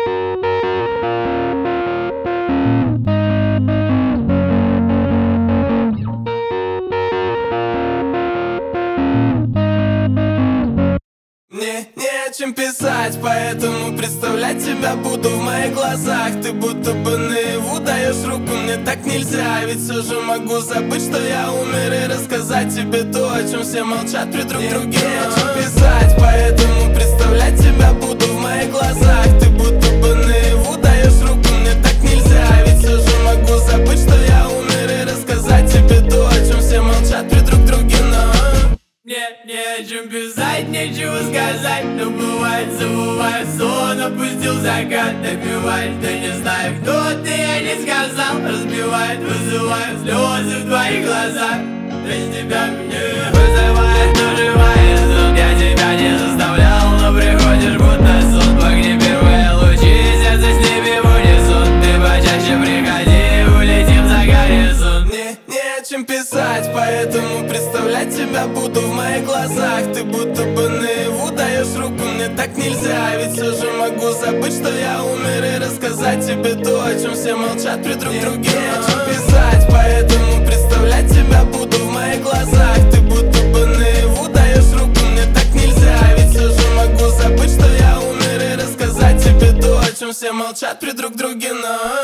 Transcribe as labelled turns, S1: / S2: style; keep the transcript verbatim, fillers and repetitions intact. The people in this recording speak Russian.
S1: Мне не о чем писать, поэтому представлять тебя буду в моих глазах. Ты будто бы наяву даешь руку, мне так нельзя. Ведь все же могу забыть, что я умер, и рассказать тебе то, о чем все молчат при друг друге. Не о чем писать, поэтому представлять тебя буду в моих глазах. Ты будто бы наяву даешь руку, мне так нельзя. Ведь все же могу забыть, что я умер, и рассказать тебе то, о чем все молчат при друг друге. Но
S2: мне не о чем писать, нечего сказать. Но бывает, забываю сон, опустил закат. Напевает, да не знаю, кто ты, я не сказал. Разбивает, вызывает слезы в твоих глазах. Без тебя мне вызывает, наживает сон. Я тебя не заставлял, но приходишь будто сон. В огне первые лучи, сердце с ними в унисон. Ты почаще приходи, улетим за горизонт.
S1: Мне не о чем писать, поэтому представлять тебя буду в моих глазах. Ты будто бы наяву даешь руку, мне так нельзя. Ведь все же могу забыть, что я умер, и рассказать тебе то, о чем все молчат при друг друге. Не о чем писать, поэтому представлять тебя буду в моих глазах. Ты будто бы наяву даешь руку, мне так нельзя. Ведь все же могу забыть, что я умер, и рассказать тебе то, о чем все молчат при друг друге. Но